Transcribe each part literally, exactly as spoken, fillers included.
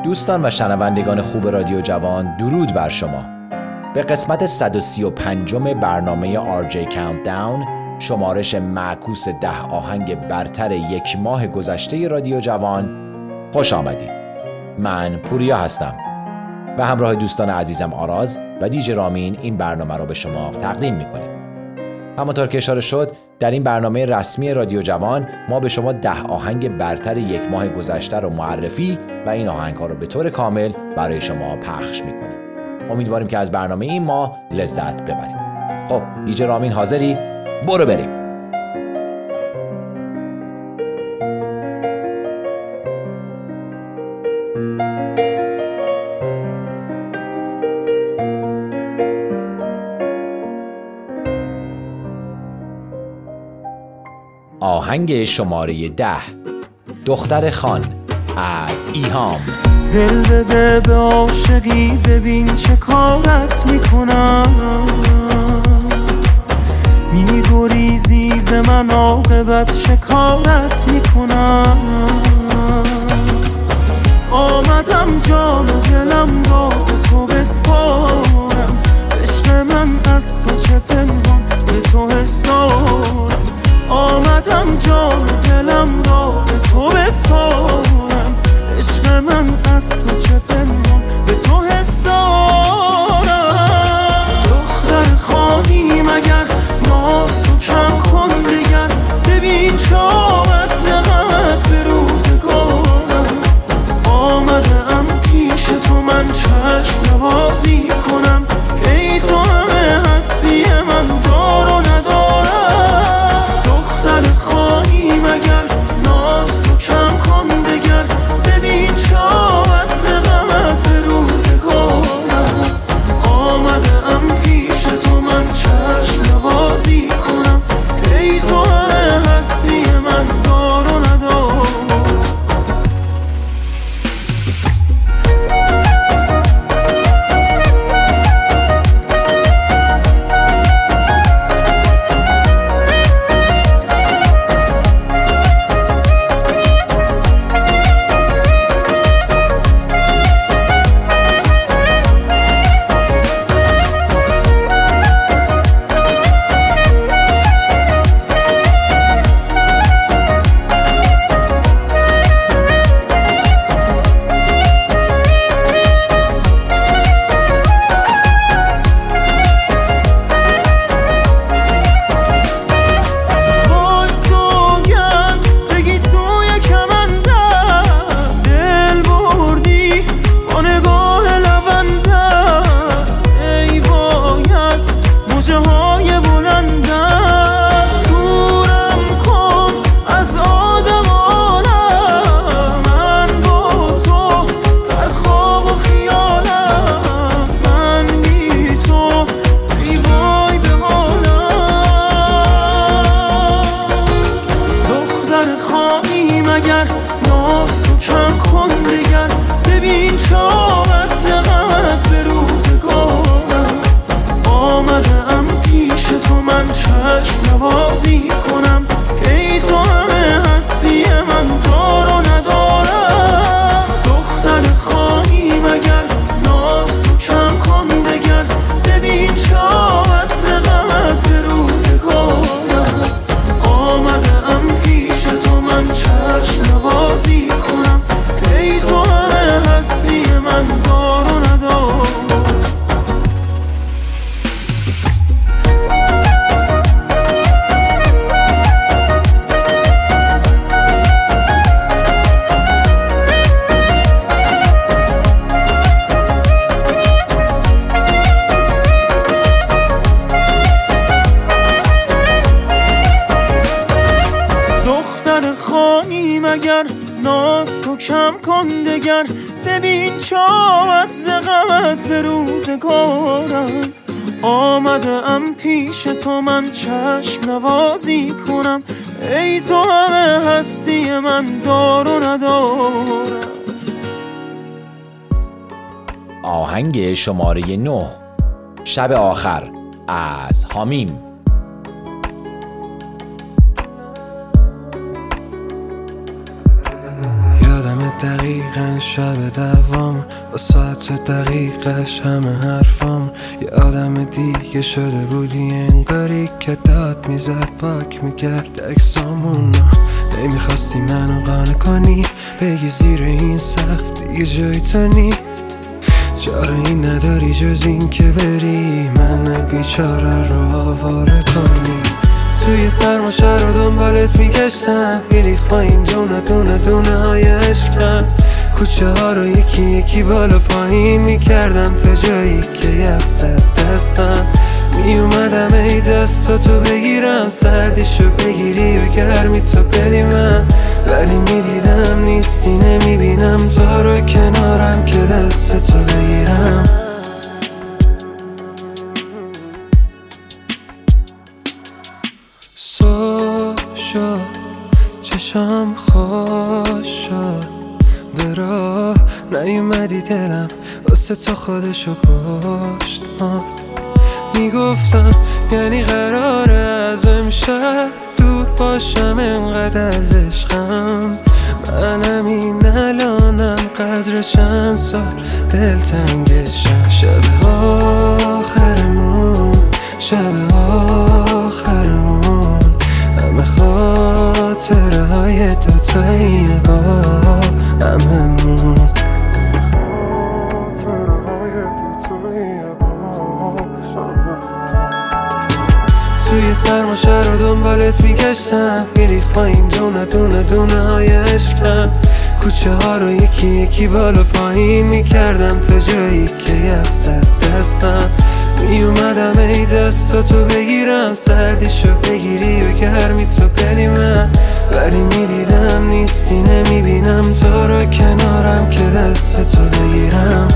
دوستان و شنوندگان خوب رادیو جوان، درود بر شما. به قسمت صد و سی و پنجم برنامه آر جی Countdown، شمارش معکوس ده آهنگ برتر یک ماه گذشته رادیو جوان، خوش آمدید. من پوریا هستم و همراه دوستان عزیزم آراز و دیجی رامین این برنامه را به شما تقدیم می‌کنیم. همونطور که اشاره شد، در این برنامه رسمی رادیو جوان ما به شما ده آهنگ برتر یک ماه گذشته رو معرفی و این آهنگ‌ها رو به طور کامل برای شما پخش می‌کنیم. امیدواریم که از برنامه این ماه لذت ببریم. خب دیجی رامین حاضری؟ برو بریم. آهنگ شماره ده، دختر خان از ایهام. دل بده به عاشقی، ببین چه کارت میکنم، میگریزی ز من، عاقبت چه کارت میکنم. آمدم جان و دلم را به تو بسپارم، عشق من از تو چه پنهان به تو حس دارم. آمدم جان و دلم را به تو بسپارم، عشق من از تو چه پنهان به تو حس دارم. دختر خانی مگر ناز تو کم کن دگر، ببین چاوت زغمت به روزگارم. آمده ام پیش تو من چشم نوازی کنم، ای تو همه هستی من دار و ندارم. دختر خانی مگر ناز تو کم کن دگر، ببین چاوت زغمت به روزگارم. آمده ام پیش تو من چشم نوازی کنم، ای تو همه هستی من دار و ندارم. ناز تو کم کن دگر، ببین چاوت زغمت به روزگارم. آمده ام پیش تو من چشم نوازی کنم، ای تو همه هستی من دار و ندارم. آهنگ شماره نه، شب آخر از حمیم. دقیقا شب دوام با ساعت دقیقش همه حرفام یه آدم دیگه شده بودی انگاری که داد میزد پاک میکرد اکسامون نمیخواستی منو قانع کنی بگی زیر این سقف دیگه جای تو نی چاره این نداری جز این که بری من بیچاره رو آواره کنی توی سرماشه رو دنبالت میگشتم بیریخ با این دونه دونه دونه های عشقم کوچه ها رو یکی یکی بالا پایین میکردم تا جایی که یخ زد دستم میومدم ای دستاتو بگیرم سردیشو بگیری و گرمی تو بدی من ولی میدیدم نیستی نمیبینم تو رو کنارم که دستتو بگیرم سو شد چشم خوش شد به راه نیومدی دلم واسه تو خودشو کشت مرد میگفتم یعنی قراره از امشب دور باشم انقدر از عشقم منم این الانم قدر چند سال دلتنگشم شب آخرمون شب آخرمون همه خاطره های دوتایی با هممون توی سرماشه رو دنبالت میگشتم بیریخ با این دونه دونه دونه های عشقم کوچه ها رو یکی یکی بالا پایین میکردم تا جایی که یخ زد دستم میومدم ای دستاتو بگیرم سردیشو بگیری و گرمی تو بدی من ولی میدیدم نیستی نمیبینم تو رو کنارم که دستتو بگیرم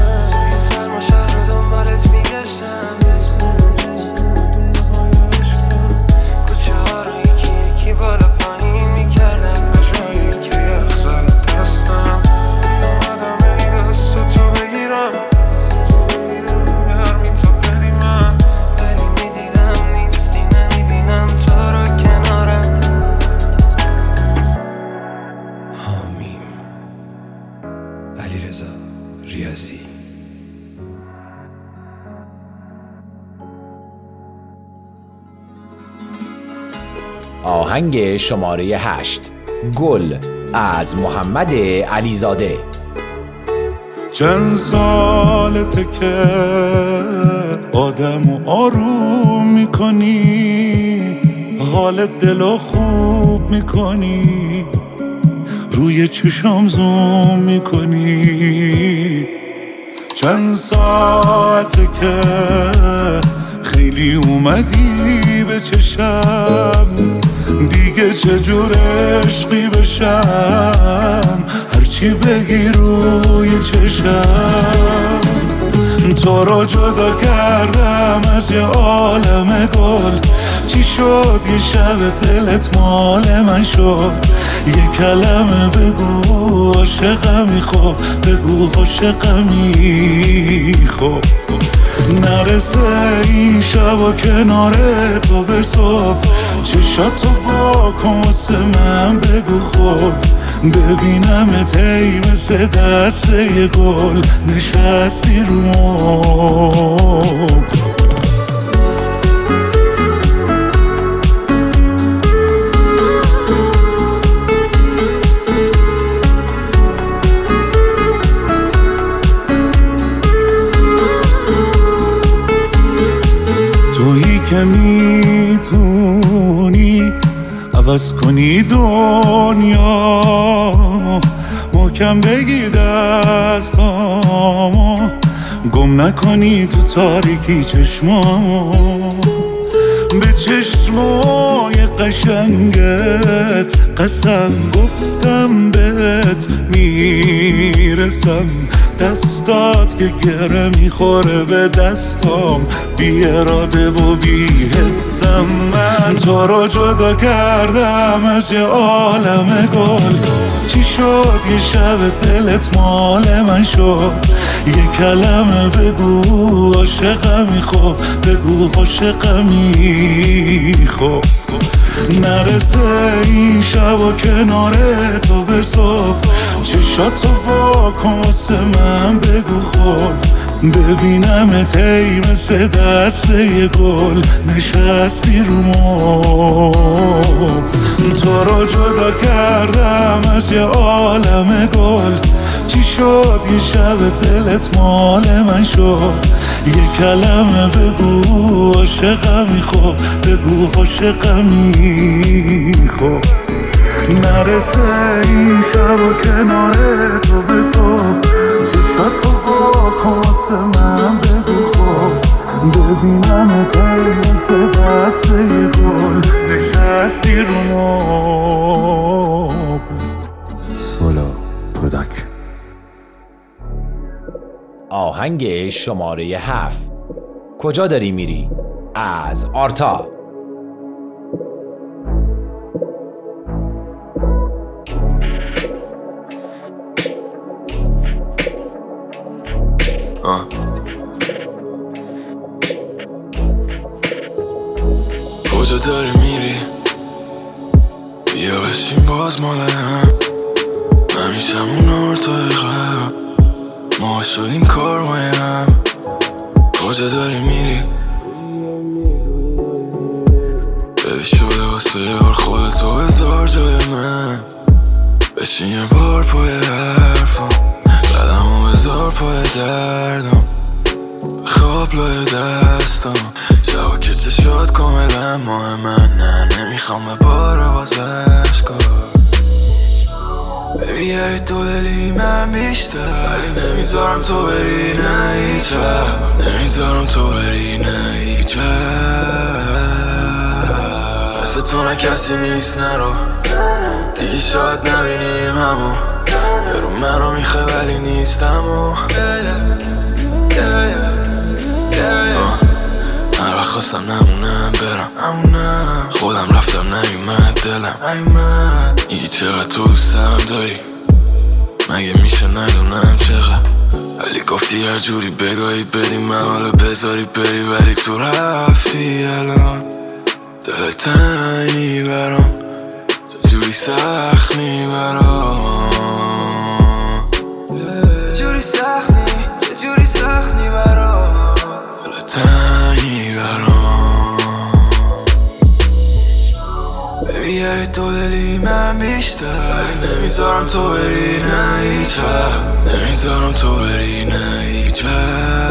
علیرضا ریاضی آهنگ شماره هشت گل از محمد علیزاده. چند سالته که آدم آروم میکنی حال دلو خوب میکنی روی چشام زوم میکنی چند ساعته که خیلی اومدی به چشم دیگه چجور عشقی بشم هرچی بگی روی چشم تو رو جدا کردم از یه عالم گل چی شد یه شب دلت مال من شد یه کلمه بگو عاشقمی خب بگو عاشقمی خب نرسه این شب و کنار تو به صبح چشاتو با کن واسه من بگو خب ببینمت ای مثل دسته یه گل نشستی رو مبل تویی که میتونی عوض کنی دنیا محکم بگی دستامو گم نکنی تو تاریکی چشمامو به چشمای قشنگت قسم گفتم بهت میرسم دستات که گره میخوره به دستام بی اراده و بی حسم من تو رو جدا کردم از یه عالم گل چی شد یه شب دلت مال من شد یه کلمه بگو عاشقمی خب بگو عاشقمی خب نرسه این شب کنار تو به صبح چشاتو واکن واسه من بگو خب ببینمت هی مثل دسته یه گل نشستی رو مبل تو رو جدا کردم از یه عالم گل چی شد یه شب دلت مال من شد یه کلمه بگو عاشقمی خب بگو عاشقمی خب نرسه این شب و کنار تو به صبح چشات تو واکن واسه من بگو خب ببینم تیمت دسته یه گل نشستی رو مبل. سولو پروداکشن. آهنگ شماره هفت کجا داری میری؟ از آرتا. آه. کجا داری میری؟ بیا بشین باز مال هم همیشه همون آرتای قبل ما شدیم کار مایم. کجا داری میری؟ ببی شده واسه یار خودتو بذار جای من بشین یه بار پای حرفم قدمو بذار پای دردم خواب لای دستم شبا که چشات کاملا ماه من نه نمیخوام به بار باز عشقا ببی یه دو دلی من بیشتر ولی نمیذارم تو بری نه هیچ وقت نمیذارم تو بری نه هیچ وقت مثل تو نه کسی نیست نرو دیگه شاید نبینیم همو برو منو میخواه ولی نیستم و من را خواستم نمونم برم امونم خودم رفتم نیومد دلم میگی چقدر تو دوستم داری مگه میشه ندونم چقدر ولی گفتی هر جوری بگاهی بدی من حالا بذاری بری ولی تو رفتی الان دل تنگی برام چجوری سخت میبرام چجوری سخت نی چجوری سخت میبرام دل تنگی برام ببی یه دو دلی من بیشتر نمیذارم تو بری نه هیچ وقت نمیذارم تو بری نه هیچ وقت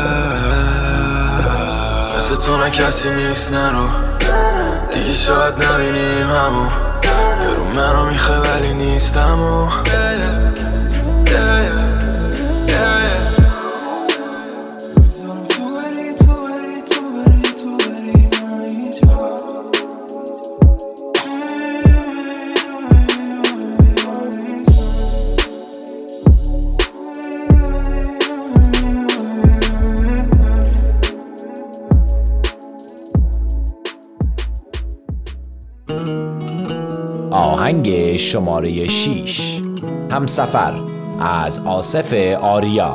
مثل تو نه کسی نیست نرو دیگه شاید نبینیم همو برو منو میخواه ولی نیستم و آهنگ شماره شیش همسفر از آصف آریا.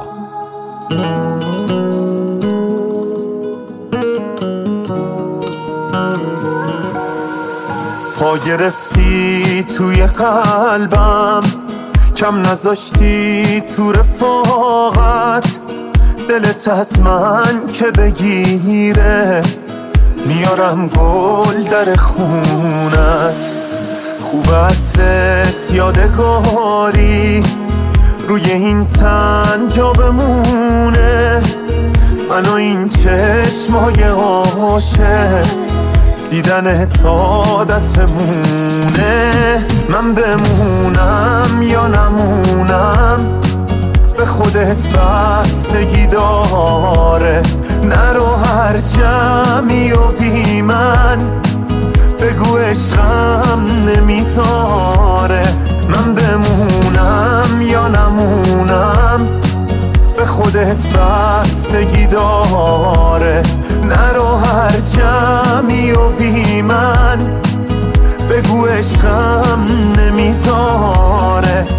پا گرفتی توی قلبم کم نذاشتی تو رفاقت دلت از من که بگیره میارم گل در خونت خوب عطرت یادگاری روی این تن جا بمونه من و این چشمای عاشق دیدن عادتمونه من بمونم یا نمونم به خودت بستگی داره نرو هر جمعی و بی من بگو عشقم نمیذاره من بمونم یا نمونم به خودت بستگی داره نرو هر جمعی و بی من بگو عشقم نمیذاره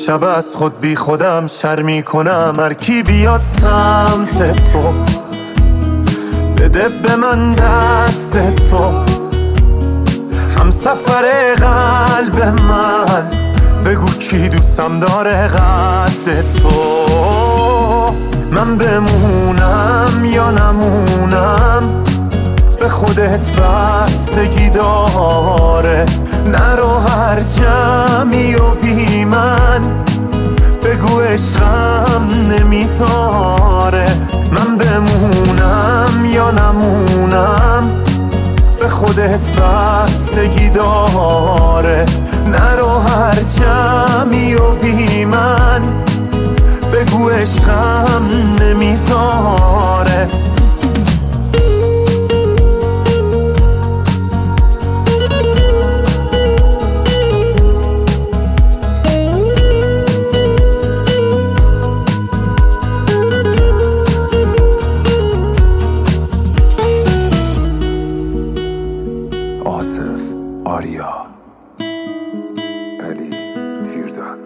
شب از خود بی خودم شرمی کنم، هر کی بیاد سمت تو بده به من دست تو، هم سفر قلب من بگو کی دوستم داره قد تو. من بمونم یا نمونم به خودت بستگی داره، نرو هر جمعی و بی من بگو عشقم نمیذاره. من بمونم یا نمونم به خودت بستگی داره، نرو هر جمعی و بی من بگو عشقم نمیذاره. آصف آریا علی تیرداد.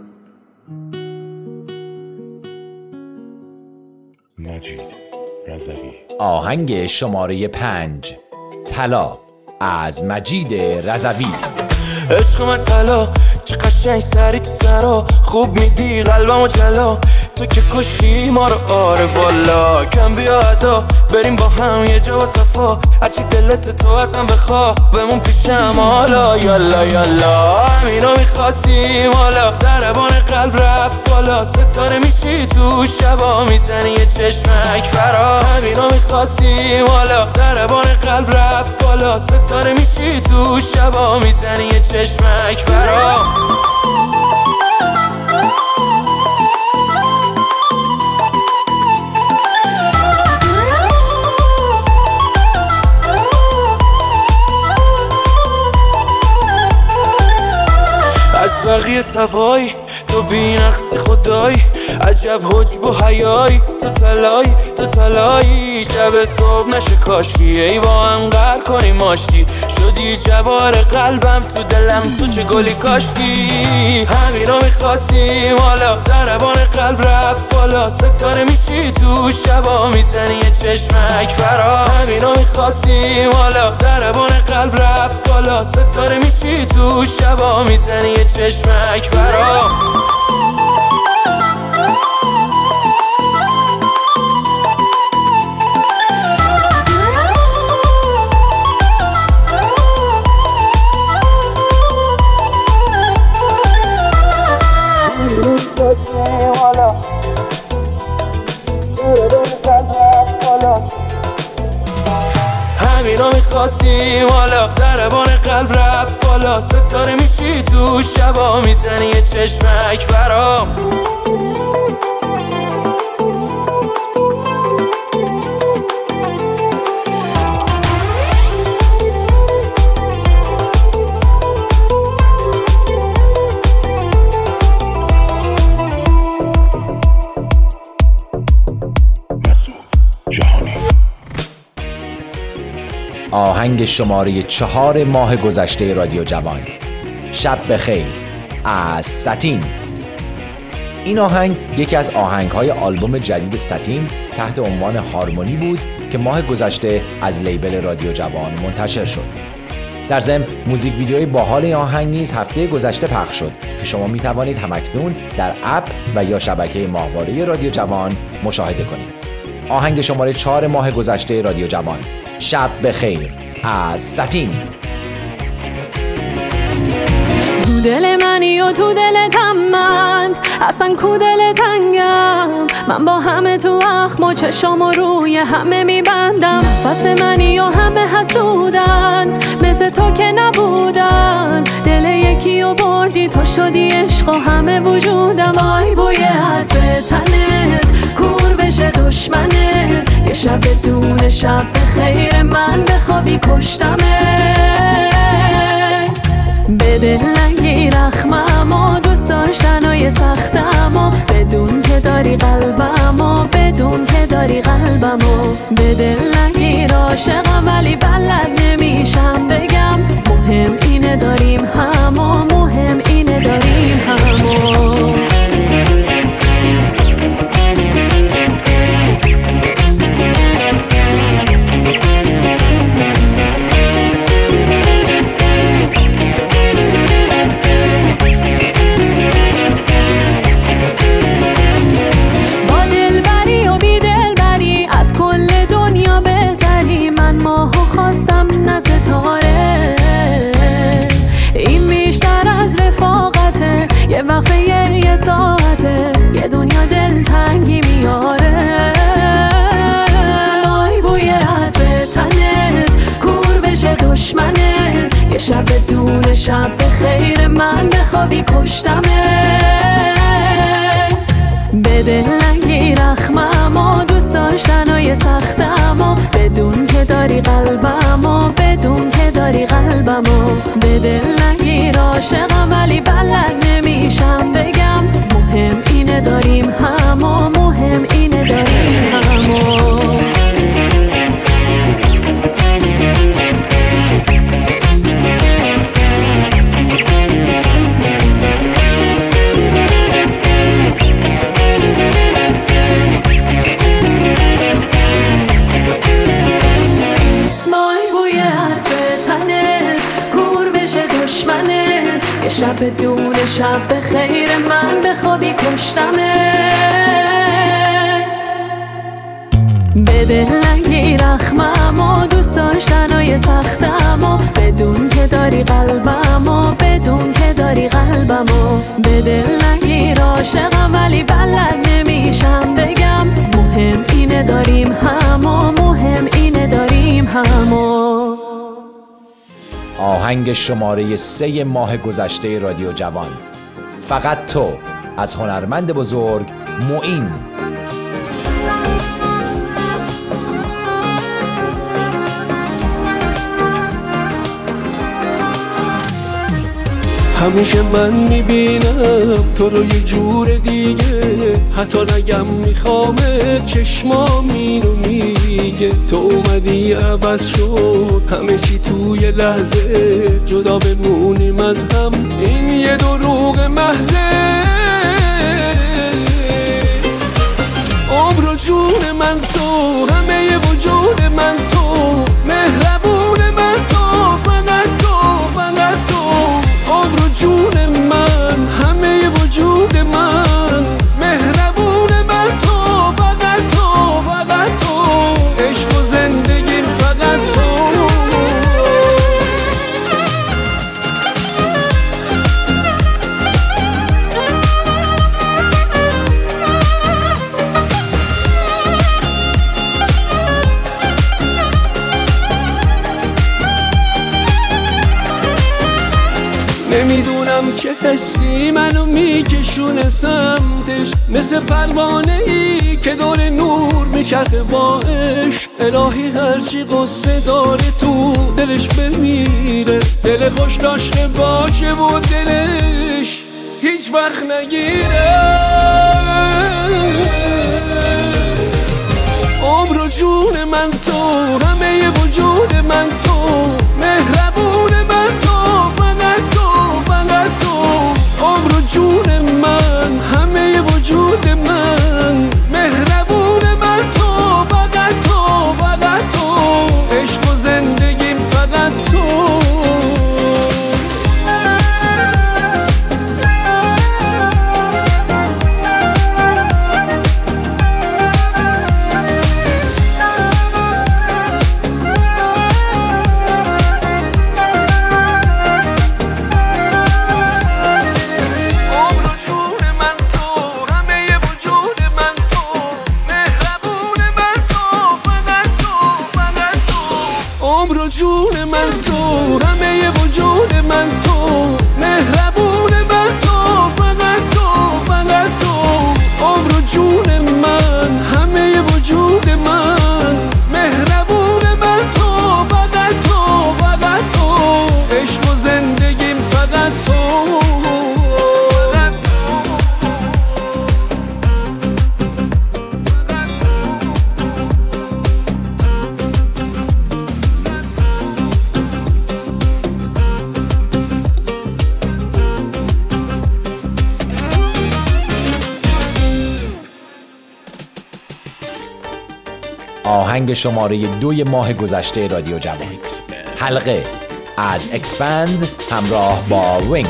مجید رضوی. آهنگ شماره پنج، طلا از مجید رضوی. عشق من طلا چه قشنگ سری تو سرا، خوب میدی قلبمو جلا، تو که کشی ما رو آره والا. کم بیا ادا بریم با هم یه جا با صفا، هرچی دلت تو ازم بخوا بمون پیشم حالا. یالا یالا همینو میخواستیم حالا، ضربان قلب رفت بالا، ستاره میشی تو شبا میزنی یه چشمک برا. همینو میخواستیم حالا، ضربان قلب رفت بالا، ستاره میشی تو شبا میزنی یه چشمک برا. از بقیه سوای تو بی نقصی خدای، عجب حجب و حیای، تو طلای تو طلایی. شب صبح نشه کاشکی ای با هم قهر کنی ماشتی، شدی جوار قلبم تو دلم تو چه گلی کاشتی. همینو میخواستیم حالا، ضربان قلب رفت بالا، ستاره میشی تو شبا میزنی یه چشمک برا. همینو میخواستیم حالا، ضربان قلب رفت بالا، ستاره میشی تو شبا میزنی یه چشمک برا. همینو میخواستیم حالا، ضربان قلب رفت بالا، ستاره میشی تو شبا میزنی یه چشمک برام. آهنگ شماره چهار ماه گذشته رادیو جوان، شب بخیر از ساتین. این آهنگ یکی از آهنگ‌های آلبوم جدید ساتین تحت عنوان هارمونی بود که ماه گذشته از لیبل رادیو جوان منتشر شد. در ضمن موزیک ویدیوی باحال این آهنگ نیز هفته گذشته پخش شد که شما می توانید همکنون در اپ و یا شبکه ماهواره رادیو جوان مشاهده کنید. آهنگ شماره چهار ماه گذشته رادیو جوان، شب بخیر از ساتین. تو دل منی و تو دلتم من، اصلا کو دل تنگم، من با همه تو اخم و چشام و روی همه میبندم. نفس منی و همه حسودن، مثل تو که نبودن، دل یکی و بردی تو شدی عشق و همه وجودم. آی بوی عطر تنت کور بشه دشمنه، یه شب بدون شب بخیر من بخوابی کشتمت. به دل نگیر اخمم و دوست داشتنای سختم و بدون که داری قلبم و بدون که داری قلبم و به دل نگیر عاشقم ولی بلد نمیشم بگم. مهم اینه داریم هم و مهم اینه داریم هم و شب به خیر من بخوابی پشتمت. به دل نگیر اخممو دوست داشتنای سختمو بدون که داری قلبمو بدون که داری قلبمو. به دل نگیر عاشقم ولی بلد نمیشم بگم مهم اینه داریم همو مهم اینه داریم همو. شب بدون شب به خیر من بخوابی پشتمت. به دل نگیر اخممو دوست داشتنای سختمو بدون که داری قلبمو بدون که داری قلبمو. به دل نگیر عاشقم ولی بلد نمیشم بگم مهم اینه داریم همو مهم اینه داریم همو. آهنگ شماره سه ماه گذشته رادیو جوان، فقط تو، از هنرمند بزرگ معین. همیشه من میبینم تو رو یه جور دیگه، حتی نگم میخوامت چشمام اینو میگه. تو اومدی عوض شد همه چی توی لحظه، جدا بمونیم از هم این یه دروغ محضه. عمر و جون من تو، همه ی وجود من تو، مهربون من تو، فقط تو فقط تو. عمر و جون من، همه ی وجود من، مهربون من تو، فقط تو فقط تو. عشق و زندگیم فقط تو. نمیدونم چه حسی منو میکشونه سمتش، مثل پروانه ای که دور نور میچرخه با عشق. الهی هرچی قصه داره تو دلش بمیره، دل خوش داشته باشه و دلش هیچ وقت نگیره. عمر و جون من تو، همه ی وجود من تو، مهربون من تو، فقط تو فقط تو. عمر و جون من، همه ی وجود من، مهربون من تو، فقط تو فقط تو. عشق و زندگیم فقط تو. جون من تو، همه ی وجود من تو، مهربون من تو، فقط تو فقط تو. عمر و جون من، همه ی وجود من، مهربون من تو، فقط تو فقط تو. عشق و زندگیم فقط تو. آهنگ شماره دوی ماه گذشته رادیو جوان، حلقه از اکسپند همراه با وینگ.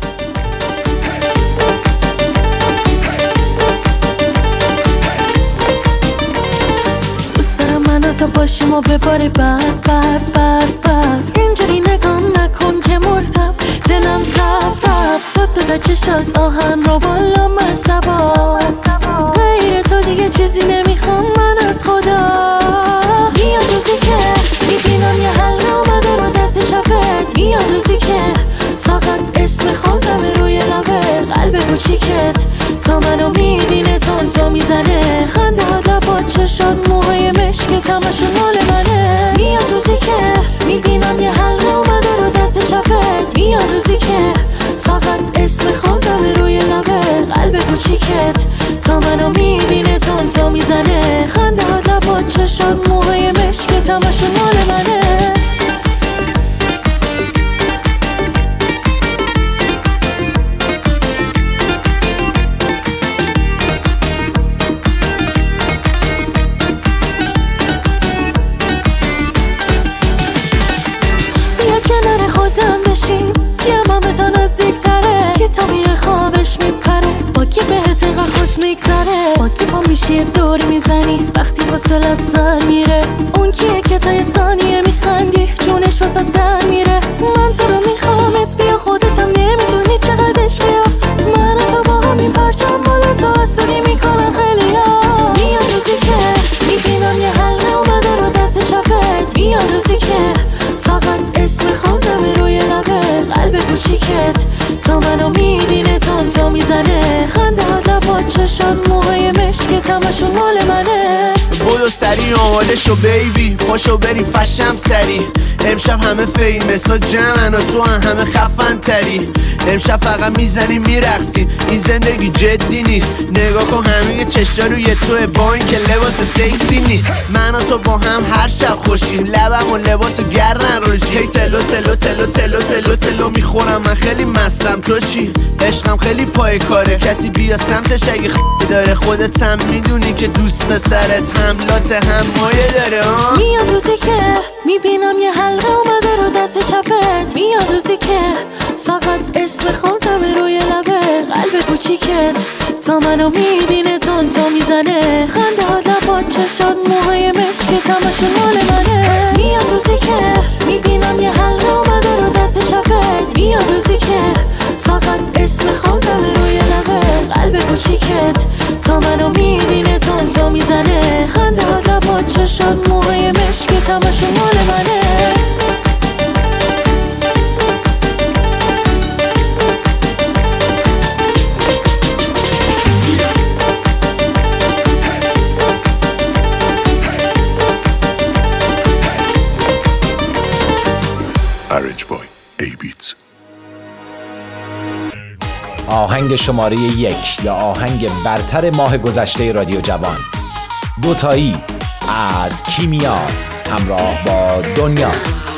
دوست دارم منو تا باشیم و بباره برف برف برف برف. اینجوری نگام نکن که مردم دلم رفت رفت. تو دو تا چشات آهن رو بالا مصبا، غیر تو دیگه چیزی نمیخوام من از خدا. بیا روزی که میبینم یه حلقه اومده رو دست چپت، بیا روزی که تماشون مال منه. میاد روزی که میبینم یه حلقه اومده رو دست چپت. میاد روزی که فقط اسم خودم روی لبت. قلب کوچیکت تا منو میبینه تون تا میزنه. خنده ها لبات چشات موهای مشک تماشون مال منه. کنار خودم بشیم کیم همه تا نزدیک تره. کی تا میه خوابش میپره با کی بهت اینقدر خوش میگذره. با کی پا میشی دور میزنی وقتی واسلت سر میره. اون کیه که تا یه ثانیه میخندی جونش واسه در میره. من تو رو میخوامت بیا خودتم نمیدونی چقدر عشقی ها. من تو با همین پرچم بالا تو حسونی میکنن خیلی ها. میاد روزی که میبینم یه حلقه اومده رو دست چپت. میاد روزی که فقط اسم خودم روی لبت. قلب کوچیکت تا منو میبینه تون تا میزنه. خنده ها لبات چشات موهای مشک تماشون مال منه. بودو سری آماده شو بیبی پاشو بریم فشم سری. امشب همه فیمس ها جمعن و تو هم همه خفن تری. امشب فقط میزنی میرقصی این زندگی جدی نیست. نگاه کن همه چشا روی توه با این که لباس سکسی نیست. من و تو با هم هر شب خوشیم لبم و لباس گرن روشی. هی تلو تلو تلو تلو تلو تلو میخورم من خیلی مستم تو چی. عشقم خیلی پای کاره کسی بیا سمتش اگه خ داره. خودت هم میدونی که دوست پسرت حملات هم مایه داره ها. میاد روزی که میبینم یه حلقه اومده رو دست چپت. میاد روزی که فقط اسم خودم روی لبت. قلب کوچیکت تا منو میبینه تون تا میزنه. خنده ها لبات چشات موهای مشک تماشون مال منه. میاد روزی که میبینم یه حلقه اومده رو دست چپت. میاد روزی که فقط اسم خودم روی لبت. قلب کوچیکت تا منو میبینه تون تا میزنه. خنده ها لبات چشات موهای مشک تماشون مال منه. آهنگ شماره یک یا آهنگ برتر ماه گذشته رادیو جوان، دوتایی از کیمیا همراه با دنیا.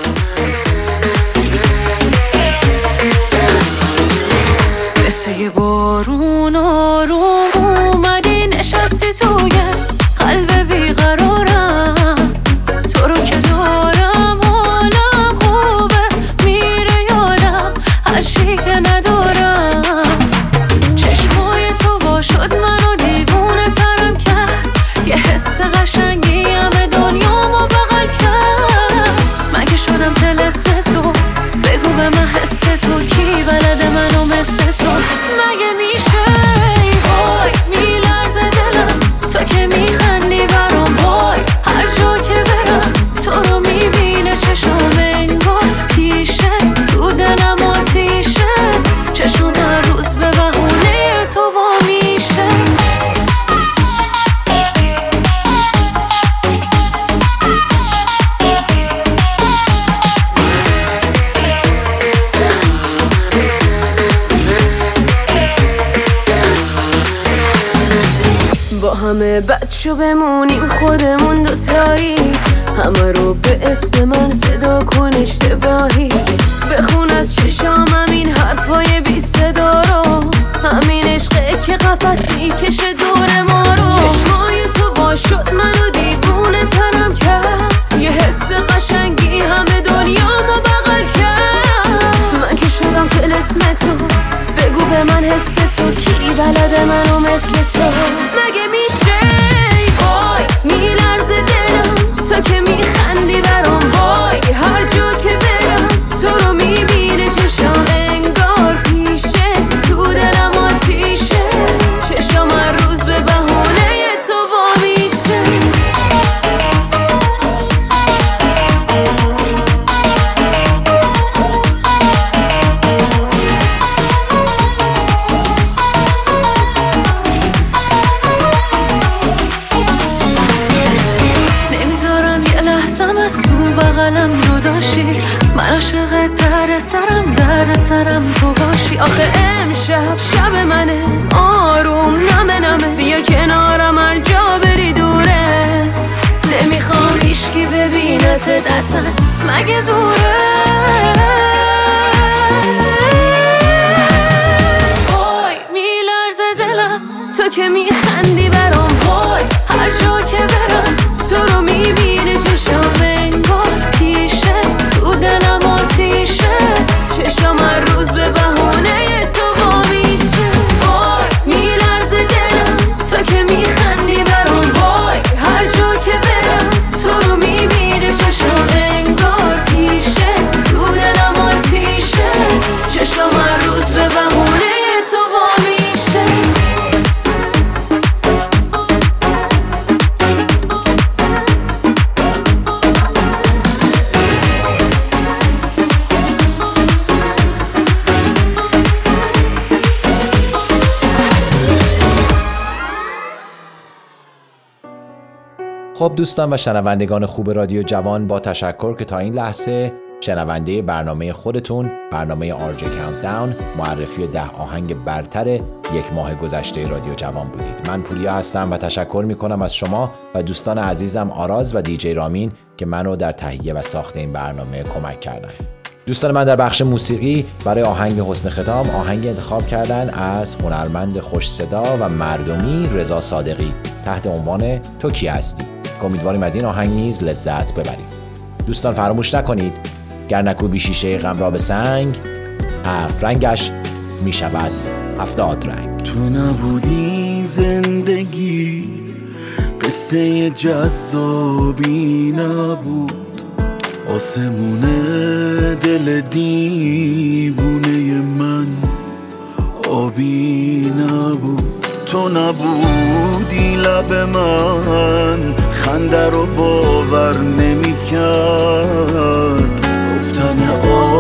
مثل یه بارون آروم اومدی نشستی توی قلب بیقرارم. تو رو که دارم حالم خوبه میره یادم هر چی که ندارم. چشمای تو وا شد منو دیوونه ترم کرد. یه حس قشنگی همه دنیامو بغل کرد. مگه شدم طلسم تو بگو به من حس تو کی بلده منو مثل تو. مگه میشه وای میلرزه دلم تو که میخندی برام. وای هر جا که برم تو رو میبینه چشم انگار پیشت. تو دلم آتیشه چشم هر روز به بهونه تو وا میشه. با همه بچه بمونیم خودمون دوتایی. همه رو به اسم من صدا کن اشتباهی. بخون از چشامم این حرفای بی صدا رو. همین عشقه که قفس میکشه دور ما رو. چشمای تو وا شد منو دیوونه ترم کرد. یه حس قشنگی همه دنیامو بغل کرد. من که شدم طلسم تو بگو به من حس تو کی بلده منو مثل تو. مگه میشه وای میلرزه دلم تو که میخندی برام. وای هر جا که برم تو رو میبینه چشم انگار پیشت. تو دلم آتیشه چشم هر روز به بهونه تو وا میشه. نداری آخه امشب شب منه آروم نمه نمه بیا کنارم هر جا بری دوره نمیخوام هیچکی ببینتت اصلا مگه زوره وای میلرزه دلم تو که میخندی برام وای هر جا که برم تو رو میبینه چشم انگار پیشت تو دلم آتیشه چشم هر روز به بهونه تو وا میشه وای میلرزه دلم تو که میخندی برام وای هر جا که برم تو رو میبینه چشم انگار پیشت تو دلم آتیشه چشم هر روز به بهونه تو وا میشه خب دوستان و شنوندگان خوب رادیو جوان، با تشکر که تا این لحظه شنونده برنامه خودتون، برنامه آر جی کانتداون، معرفی ده آهنگ برتر یک ماه گذشته رادیو جوان بودید. من پوریا هستم و تشکر میکنم از شما و دوستان عزیزم آراز و دیجی رامین که منو در تهیه و ساخت این برنامه کمک کردن. دوستان من در بخش موسیقی برای آهنگ حسن ختام آهنگ انتخاب کردن از هنرمند خوش صدا و مردمی رضا صادقی تحت عنوان تو کی هستی. امیدواریم از این آهنگ نیز لذت ببرید. دوستان فراموش نکنید گر نکوبی شیشه غم را به سنگ، هفت رنگش می شود هفتاد رنگ. تو نبودی زندگی قصه جذابی نبود، آسمون دل دیوونه من آبی نبود. تو نبودی لب من خنده رو باور نمی کرد، گفتن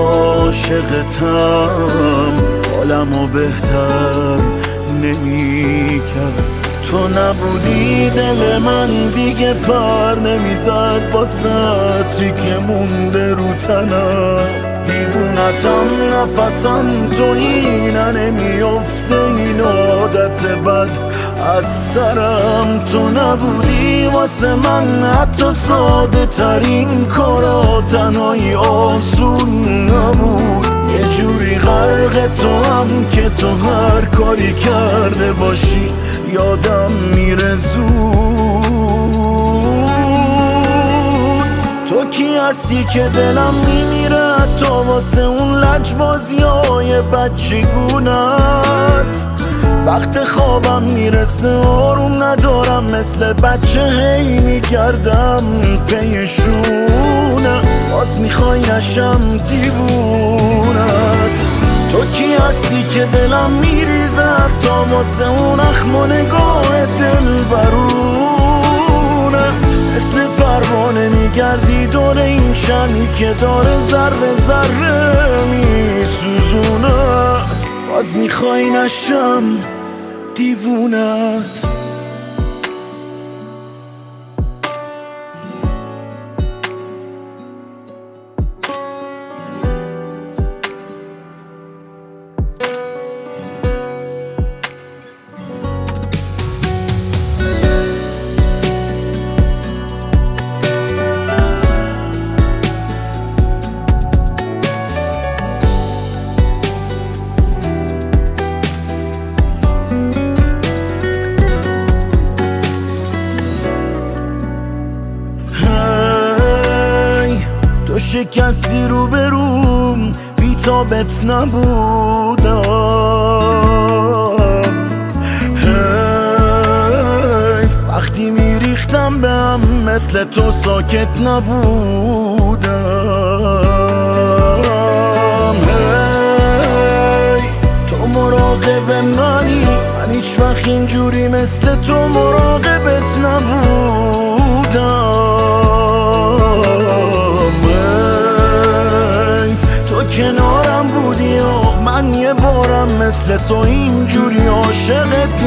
عاشقتم حالمو بهتر نمی کرد. تو نبودی دل من دیگه پر نمیزد با سطری که مونده رو تنم، دیوونتم نفسم تو اینه نمیافته این عادت بد از سرم. تو نبودی واسه من حتی ساده ترین کارا تنهایی آسون نبود، یه جوری غرق تو هم که تو هر کاری کرده باشی یادم میره زود. تو کی هستی که دلم میمیره تا واسه اون لجبازی های بچگونت، وقت خوابم میرسه آروم ندارم مثل بچه هی میگردم پیشونه، باز میخوای نشم دیوونت. تو کی هستی که دلم میریزد تا واسه اون اخم و نگاه دل برونت، مثل پروانه میگردی دور این شمی که داره ذره ذره میسوزونت، باز میخوای نشم دیوونت. شکستی رو بروم بی تابت نبودم، حیف وقتی میریختم به هم مثل تو ساکت نبودم. هی تو مراقب منی، من هیچ وقت اینجوری مثل تو مراقبت نبودم. کنارم بودی و من یه بارم مثل تو اینجوری عاشقت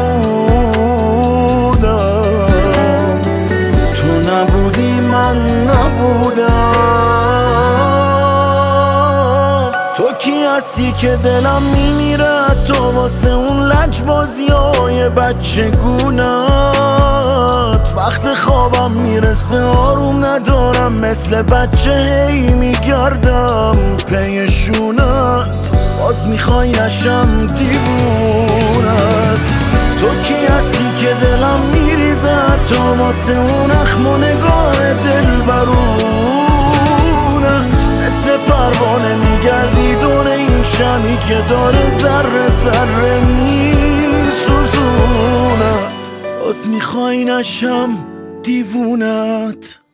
نبودم. تو نبودی من نبودم. تو کی هستی که دلم میمیره تو واسه اون لجبازی های بچه گونت وقت خوابم میرسه آروم ندارم مثل بچه هی میگردم پیشونت باز میخوای نشم دیوونت تو کی هستی که دلم میریزه تو واسه اون اخم و نگاه دل برونت مثل پروانه میگردی دور این شمی که داره ذره ذره میسوزونت باز میخوای نشم دیوونت